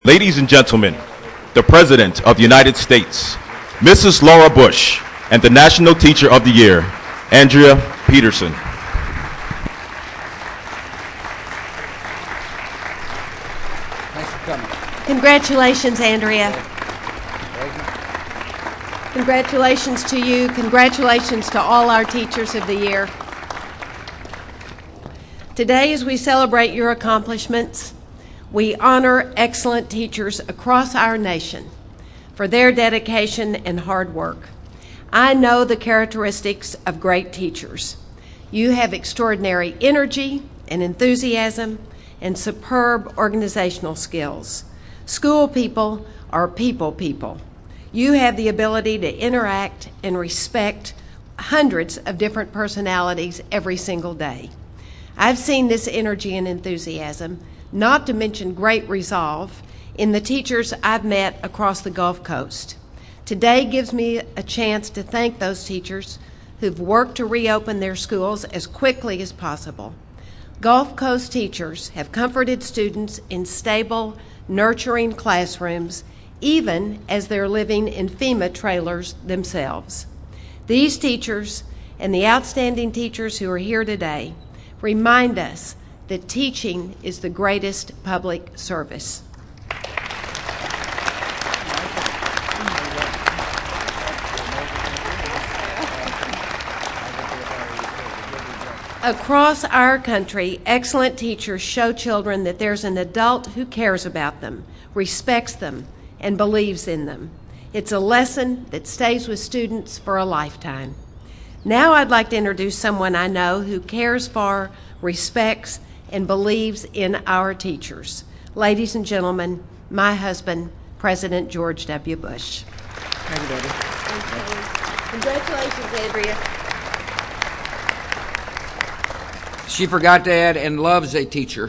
Ladies and gentlemen, the President of the United States, Mrs. Laura Bush, and the National Teacher of the Year, Andrea Peterson. Thanks for coming. Congratulations, Andrea. Congratulations to you. Congratulations to all our Teachers of the Year. Today, as we celebrate your accomplishments, we honor excellent teachers across our nation for their dedication and hard work. I know the characteristics of great teachers. You have extraordinary energy and enthusiasm and superb organizational skills. School people are people. You have the ability to interact and respect hundreds of different personalities every single day. I've seen this energy and enthusiasm, not to mention great resolve, in the teachers I've met across the Gulf Coast. Today gives me a chance to thank those teachers who've worked to reopen their schools as quickly as possible. Gulf Coast teachers have comforted students in stable, nurturing classrooms, even as they're living in FEMA trailers themselves. These teachers and the outstanding teachers who are here today remind us that teaching is the greatest public service. Across our country, excellent teachers show children that there's an adult who cares about them, respects them, and believes in them. It's a lesson that stays with students for a lifetime. Now I'd like to introduce someone I know who cares for, respects, and believes in our teachers. Ladies and gentlemen, my husband, President George W. Bush. Thank you, Debbie. Congratulations, Andrea. She forgot to add, and loves a teacher.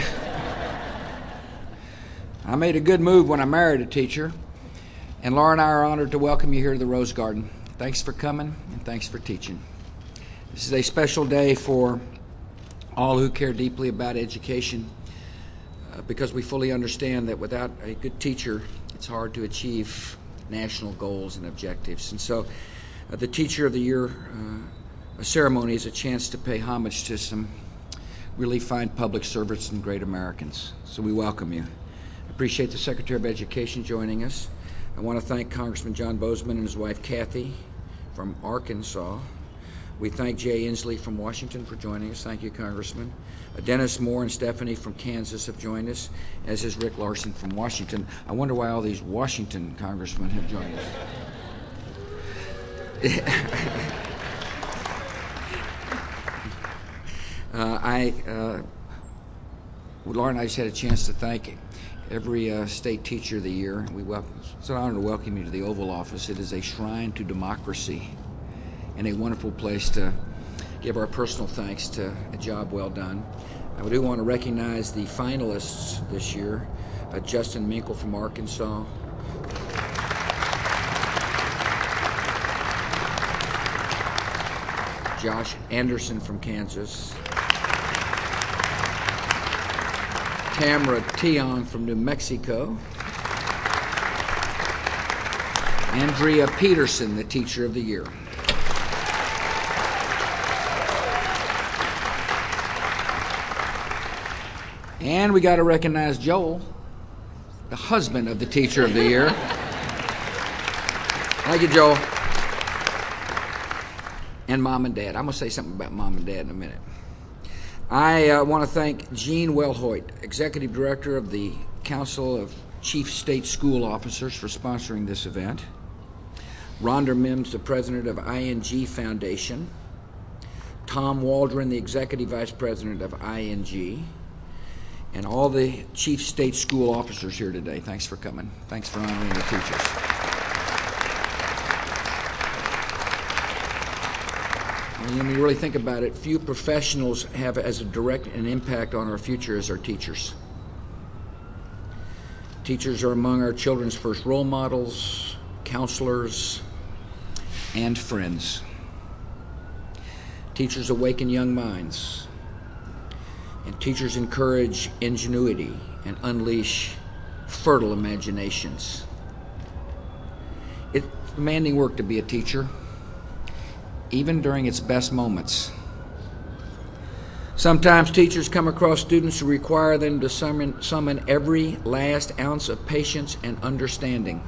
I made a good move when I married a teacher, and Laura and I are honored to welcome you here to the Rose Garden. Thanks for coming, and thanks for teaching. This is a special day for all who care deeply about education, because we fully understand that without a good teacher, it's hard to achieve national goals and objectives. And so the Teacher of the Year ceremony is a chance to pay homage to some really fine public servants and great Americans. So we welcome you. I appreciate the Secretary of Education joining us. I want to thank Congressman John Bozeman and his wife Kathy from Arkansas. We thank Jay Inslee from Washington for joining us. Thank you, Congressman. Dennis Moore and Stephanie from Kansas have joined us, as is Rick Larson from Washington. I wonder why all these Washington congressmen have joined us. Laura and I just had a chance to thank every state teacher of the year. It's an honor to welcome you to the Oval Office. It is a shrine to democracy and a wonderful place to give our personal thanks to a job well done. I do want to recognize the finalists this year, Justin Minkle from Arkansas, Josh Anderson from Kansas, Tamara Tiong from New Mexico, Andrea Peterson, the Teacher of the Year. And we got to recognize Joel, the husband of the Teacher of the Year. Thank you, Joel. And Mom and Dad. I'm going to say something about Mom and Dad in a minute. I want to thank Gene Wellhoit, Executive Director of the Council of Chief State School Officers, for sponsoring this event. Rhonda Mims, the President of ING Foundation. Tom Waldron, the Executive Vice President of ING. And all the Chief State School Officers here today. Thanks for coming. Thanks for honoring the teachers. When you really think about it, few professionals have as a direct an impact on our future as our teachers. Teachers are among our children's first role models, counselors, and friends. Teachers awaken young minds. And teachers encourage ingenuity and unleash fertile imaginations. It's demanding work to be a teacher, even during its best moments. Sometimes teachers come across students who require them to summon every last ounce of patience and understanding.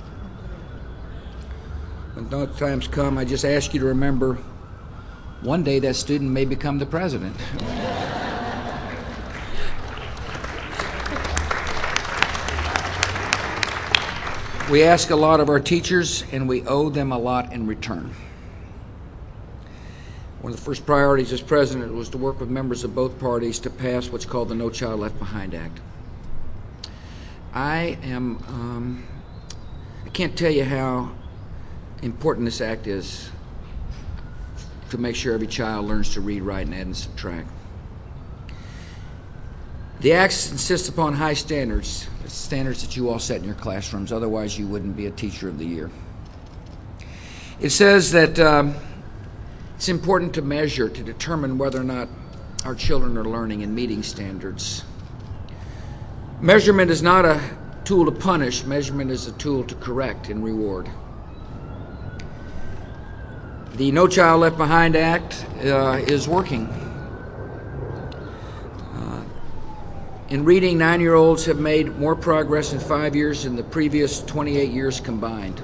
When those times come, I just ask you to remember, one day that student may become the president. We ask a lot of our teachers, and we owe them a lot in return. One of the first priorities as president was to work with members of both parties to pass what's called the No Child Left Behind Act. I can't tell you how important this act is to make sure every child learns to read, write, and add and subtract. The Act insists upon high standards, standards that you all set in your classrooms, otherwise you wouldn't be a Teacher of the Year. It says that it's important to measure, to determine whether or not our children are learning and meeting standards. Measurement is not a tool to punish, measurement is a tool to correct and reward. The No Child Left Behind Act is working. In reading, 9-year-olds have made more progress in 5 years than the previous 28 years combined.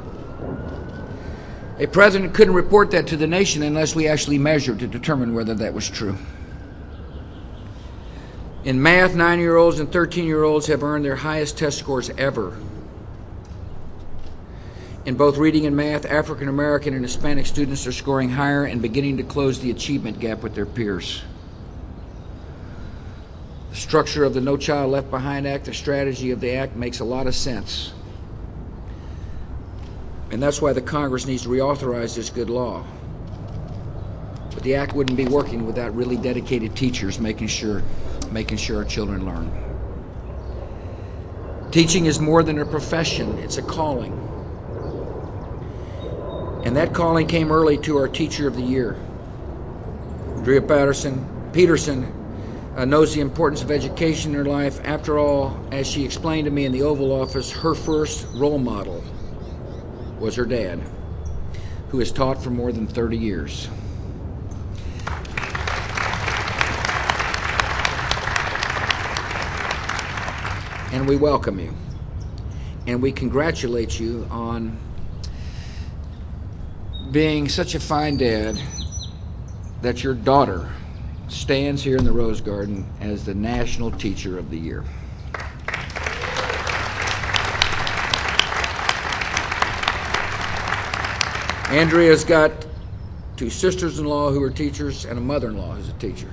A president couldn't report that to the nation unless we actually measured to determine whether that was true. In math, 9-year-olds and 13-year-olds have earned their highest test scores ever. In both reading and math, African American and Hispanic students are scoring higher and beginning to close the achievement gap with their peers. The structure of the No Child Left Behind Act, the strategy of the Act, makes a lot of sense. And that's why the Congress needs to reauthorize this good law. But the Act wouldn't be working without really dedicated teachers making sure our children learn. Teaching is more than a profession, it's a calling. And that calling came early to our Teacher of the Year. Andrea Peterson knows the importance of education in her life. After all, as she explained to me in the Oval Office, her first role model was her dad, who has taught for more than 30 years. And we welcome you, and we congratulate you on being such a fine dad that your daughter stands here in the Rose Garden as the National Teacher of the Year. Andrea's got 2 sisters-in-law who are teachers and a mother-in-law who's a teacher.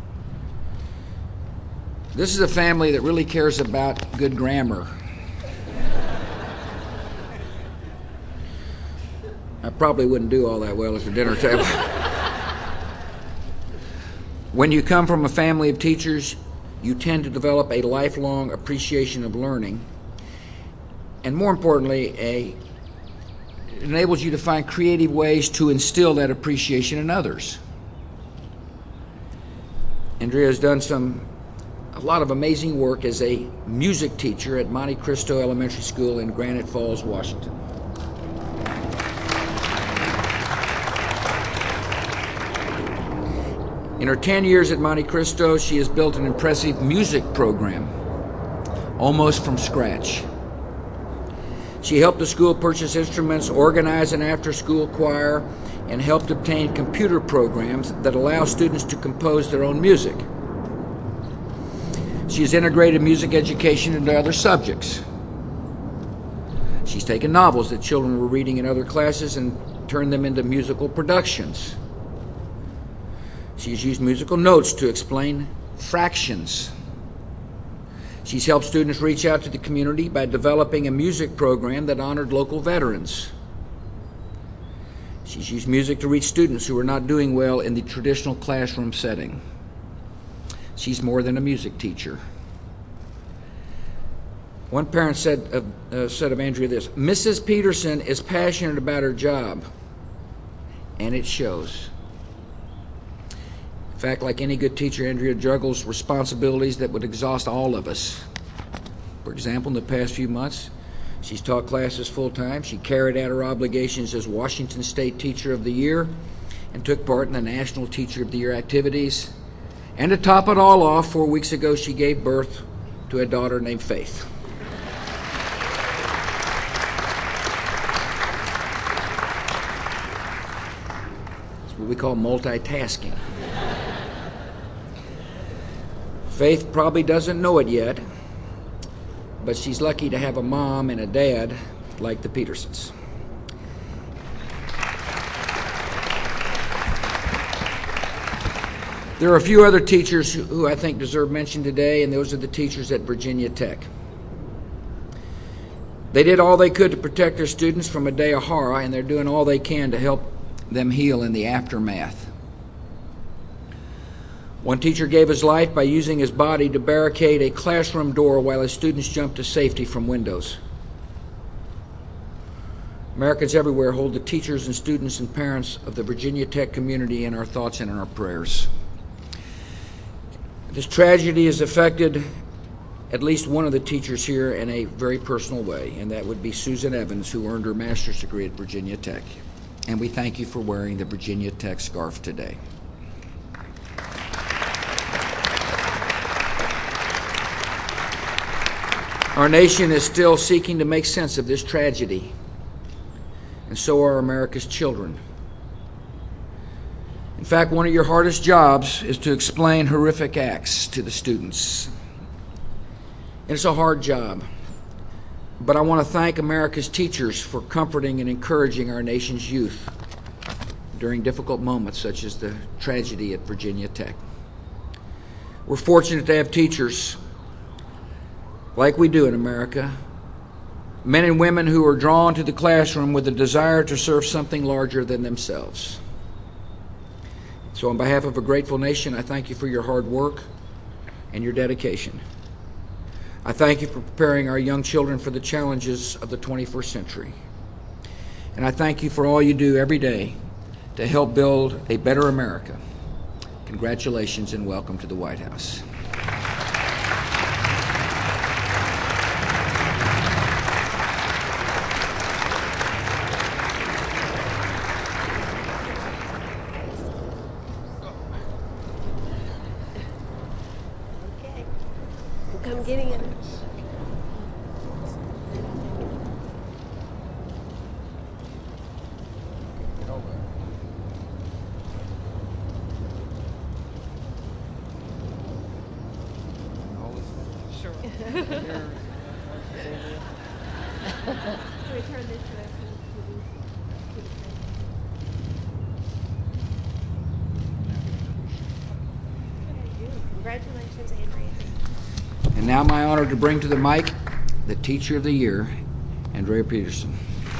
This is a family that really cares about good grammar. I probably wouldn't do all that well at the dinner table. When you come from a family of teachers, you tend to develop a lifelong appreciation of learning. And more importantly, it enables you to find creative ways to instill that appreciation in others. Andrea has done a lot of amazing work as a music teacher at Monte Cristo Elementary School in Granite Falls, Washington. In her 10 years at Monte Cristo, she has built an impressive music program, almost from scratch. She helped the school purchase instruments, organize an after-school choir, and helped obtain computer programs that allow students to compose their own music. She has integrated music education into other subjects. She's taken novels that children were reading in other classes and turned them into musical productions. She's used musical notes to explain fractions. She's helped students reach out to the community by developing a music program that honored local veterans. She's used music to reach students who are not doing well in the traditional classroom setting. She's more than a music teacher. One parent said of Andrea this: Mrs. Peterson is passionate about her job, and it shows. In fact, like any good teacher, Andrea juggles responsibilities that would exhaust all of us. For example, in the past few months, she's taught classes full-time. She carried out her obligations as Washington State Teacher of the Year and took part in the National Teacher of the Year activities. And to top it all off, 4 weeks ago, she gave birth to a daughter named Faith. That's what we call multitasking. Faith probably doesn't know it yet, but she's lucky to have a mom and a dad like the Petersons. There are a few other teachers who I think deserve mention today, and those are the teachers at Virginia Tech. They did all they could to protect their students from a day of horror, and they're doing all they can to help them heal in the aftermath. One teacher gave his life by using his body to barricade a classroom door while his students jumped to safety from windows. Americans everywhere hold the teachers and students and parents of the Virginia Tech community in our thoughts and in our prayers. This tragedy has affected at least one of the teachers here in a very personal way, and that would be Susan Evans, who earned her master's degree at Virginia Tech. And we thank you for wearing the Virginia Tech scarf today. Our nation is still seeking to make sense of this tragedy, and so are America's children. In fact, one of your hardest jobs is to explain horrific acts to the students. And it's a hard job, but I want to thank America's teachers for comforting and encouraging our nation's youth during difficult moments such as the tragedy at Virginia Tech. We're fortunate to have teachers like we do in America, men and women who are drawn to the classroom with a desire to serve something larger than themselves. So on behalf of a grateful nation, I thank you for your hard work and your dedication. I thank you for preparing our young children for the challenges of the 21st century. And I thank you for all you do every day to help build a better America. Congratulations and welcome to the White House. Come getting it. Sure. Return this to us. Congratulations, Andrea. And now my honor to bring to the mic the Teacher of the Year, Andrea Peterson.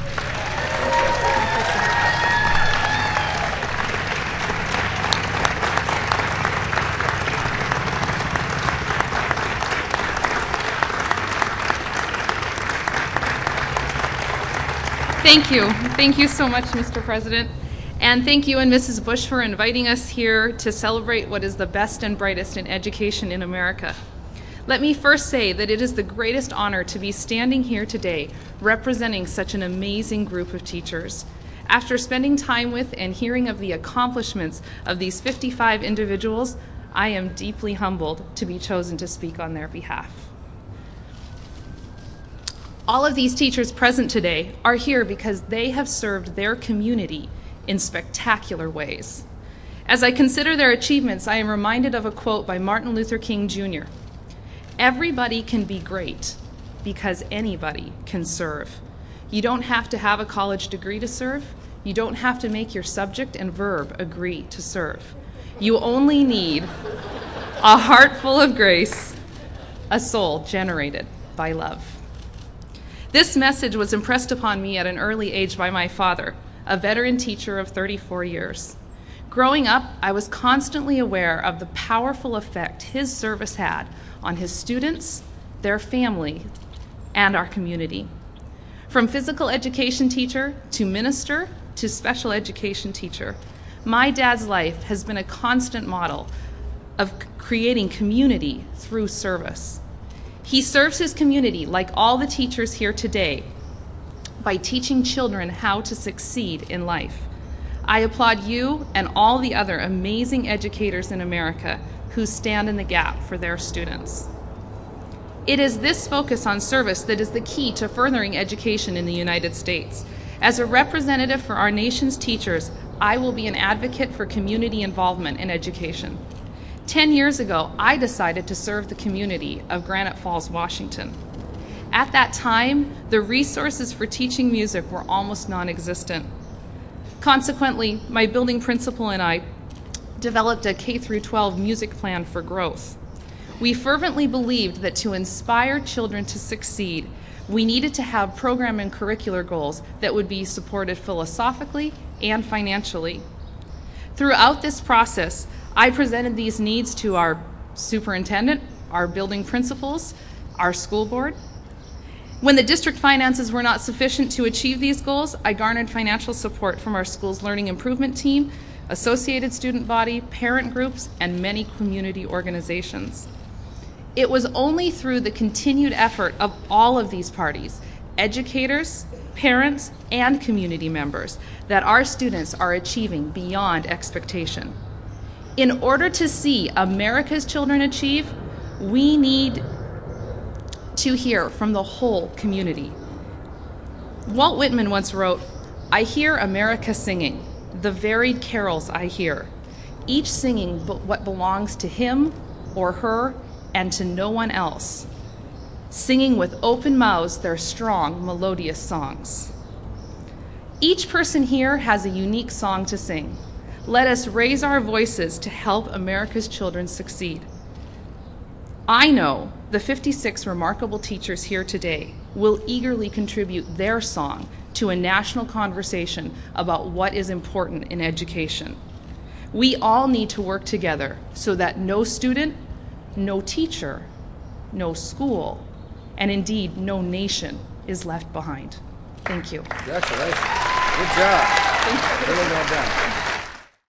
Thank you. Thank you so much, Mr. President. And thank you and Mrs. Bush for inviting us here to celebrate what is the best and brightest in education in America. Let me first say that it is the greatest honor to be standing here today representing such an amazing group of teachers. After spending time with and hearing of the accomplishments of these 55 individuals, I am deeply humbled to be chosen to speak on their behalf. All of these teachers present today are here because they have served their community in spectacular ways. As I consider their achievements, I am reminded of a quote by Martin Luther King Jr. "Everybody can be great because anybody can serve. You don't have to have a college degree to serve. You don't have to make your subject and verb agree to serve. You only need a heart full of grace, a soul generated by love." This message was impressed upon me at an early age by my father, a veteran teacher of 34 years. Growing up, I was constantly aware of the powerful effect his service had on his students, their family, and our community. From physical education teacher to minister to special education teacher, my dad's life has been a constant model of creating community through service. He serves his community, like all the teachers here today, by teaching children how to succeed in life. I applaud you and all the other amazing educators in America who stand in the gap for their students. It is this focus on service that is the key to furthering education in the United States. As a representative for our nation's teachers, I will be an advocate for community involvement in education. 10 years ago, I decided to serve the community of Granite Falls, Washington. At that time, the resources for teaching music were almost non-existent. Consequently, my building principal and I developed a K-12 music plan for growth. We fervently believed that to inspire children to succeed, we needed to have program and curricular goals that would be supported philosophically and financially. Throughout this process, I presented these needs to our superintendent, our building principals, our school board. When the district finances were not sufficient to achieve these goals, I garnered financial support from our school's learning improvement team, associated student body, parent groups, and many community organizations. It was only through the continued effort of all of these parties, educators, parents, and community members, that our students are achieving beyond expectation. In order to see America's children achieve, we need to hear from the whole community. Walt Whitman once wrote, "I hear America singing, the varied carols I hear, each singing but what belongs to him or her and to no one else, singing with open mouths their strong, melodious songs." Each person here has a unique song to sing. Let us raise our voices to help America's children succeed. I know the 56 remarkable teachers here today will eagerly contribute their song to a national conversation about what is important in education. We all need to work together so that no student, no teacher, no school, and indeed no nation is left behind. Thank you. Congratulations. Good job. Really well done.